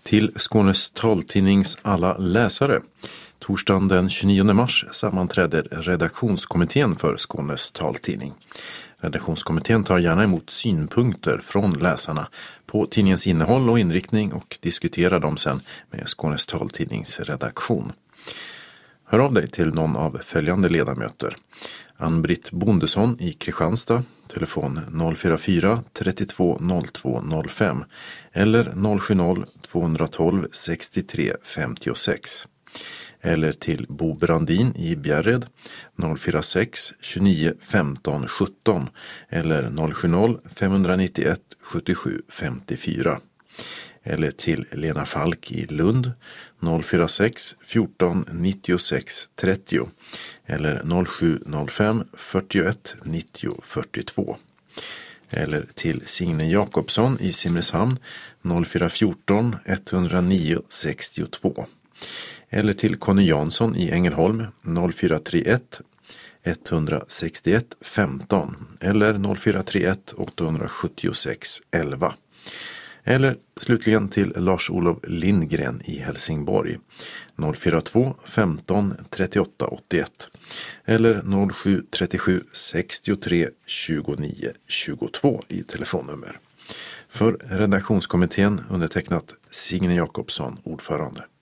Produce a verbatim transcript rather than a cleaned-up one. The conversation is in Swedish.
Till Skånes taltidnings alla läsare. Torsdagen den tjugonionde mars sammanträder redaktionskommittén för Skånes taltidning. Redaktionskommittén tar gärna emot synpunkter från läsarna på tidningens innehåll och inriktning och diskuterar dem sen med Skånes taltidnings redaktion. Hör av dig till någon av följande ledamöter. Ann-Britt Bondesson i Kristianstad, telefon noll fyra fyra trettiotvå noll två noll fem eller noll sju noll tvåhundratolv sextiotre femtiosex. Eller till Bo Brandin i Bjärred, noll fyra sex tjugonio femton sjutton eller noll sju noll femhundranittioett sjuttiosju femtiofyra. Eller till Lena Falk i Lund, noll fyra sex fjorton nittiosex trettio eller noll sju noll fem fyrtioett nittio fyrtiotvå. Eller till Signe Jakobsson i Simrishamn, noll fyra fjorton etthundranio sextiotvå. Eller till Conny Jansson i Ängelholm, noll fyra tre ett etthundrasextioett femton eller noll fyra tre ett åttahundrasjuttiosex elva. Eller slutligen till Lars-Olof Lindgren i Helsingborg, noll fyra två femton trettioåtta åttioett eller noll sju trettiosju sextiotre tjugonio tjugotvå i telefonnummer. För redaktionskommittén undertecknat Signe Jakobsson, ordförande.